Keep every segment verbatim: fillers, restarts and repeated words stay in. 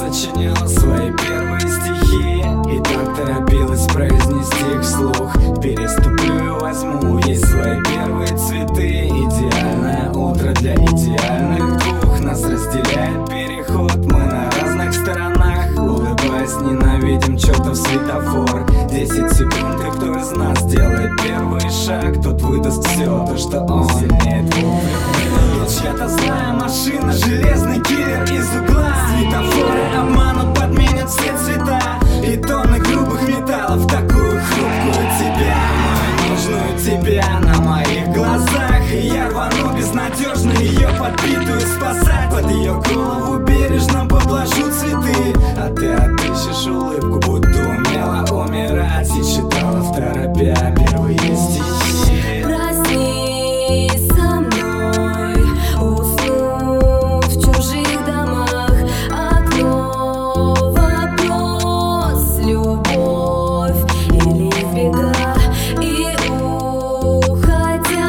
сочиняла свои первые стихи и так торопилась произнести их вслух. Переступлю и возьму ей свои первые цветы. Идеальное утро для идеальных двух. Нас разделяет переход, мы на разных сторонах. Улыбаясь, ненавидим чертов светофор. Десять секунд, и кто из нас делает первый шаг, тот выдаст все то, что он сильнее двух. Чья-то злая машина, железный киллер из угла. Светофоры обманут, подменят все цвета и тонны грубых металлов, такую хрупкую тебя, мою нужную тебя на моих глазах. И я рвану безнадежно ее подбитую спасать. Под ее голову бережно подложу цветы, а ты отыщешь улыбку, будто умела умирать и читала в торопя первые стихи. Проснись со мной, уснув в чужих домах. Окно, вопрос, любовь или в бега. И уходя,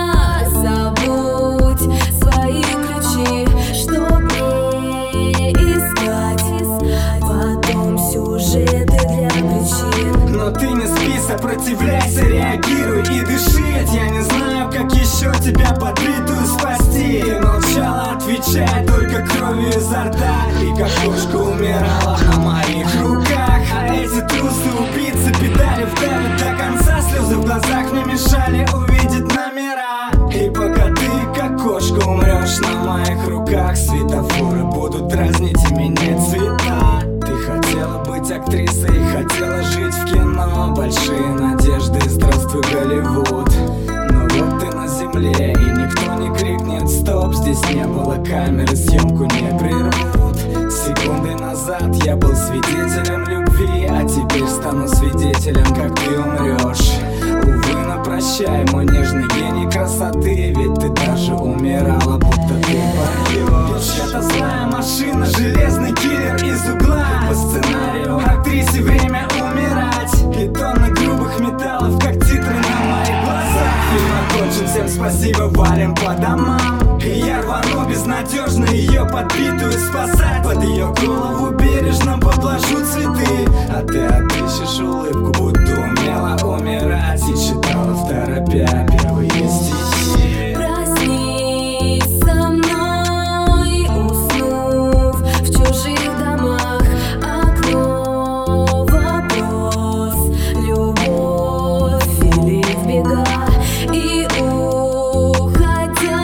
забудь свои ключи, чтоб не искать потом сюжеты для причин. Но ты не спи, сопротивляйся, реагируй и дыши. Ведь я не знаю, как еще тебя подбитую спасти. Ты молчала, отвечая только кровью изо рта, и как кошка умирала на моих руках. А эти трусы убийцы педали вдавят до конца. Слезы в глазах мне мешали увидеть номера. И пока ты, как кошка, умрешь на моих руках, светофоры будут дразнить и менять цвета. Ты хотела быть актрисой, хотела жить в кино. Большие надежды, здравствуй, Голливуд. Но вот ты на земле, и никто не крикнет стоп. Здесь не было камеры, съемку не прервут. Секунды назад я был свидетелем любви, а теперь стану свидетелем, как ты умрешь. Увы, но прощай, мой нежный гений красоты, ведь ты даже умирала, будто ты поешь. Чья-то злая машина, железный киллер из угла. По сценарию актрисе время умирать, и тонны грубых металлов, как титры на моих глазах. Фильм окончен, всем спасибо, валим по домам. И я рвану безнадежно ее подбитую спасать. Под ее голову бережно подложу цветы, а ты отыщешь улыбку, будто умела умирать и читала в торопя первые стихи. Проснись со мной, уснув в чужих домах. Окно, вопрос, любовь или в бега. И уходя,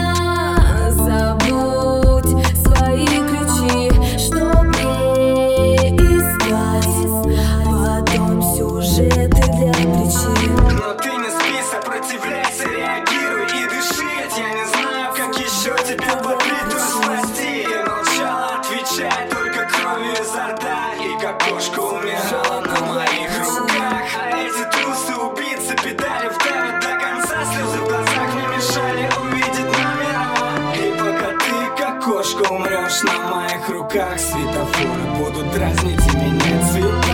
забудь свои ключи, чтоб не искать потом сюжеты для причин. Но ты не спи, сопротивляйся, реагируй и дыши. Ведь я не знаю, как еще тебя подбитую спасти. Ты молчала, отвечая только кровью изо рта, и как кошка умирала на моих руках. А эти трусы убийцы педали вдавят до конца. Слезы в глазах мне мешали увидеть номера. И пока ты, как кошка, умрешь на моих руках, светофоры будут дразнить и менять цвета.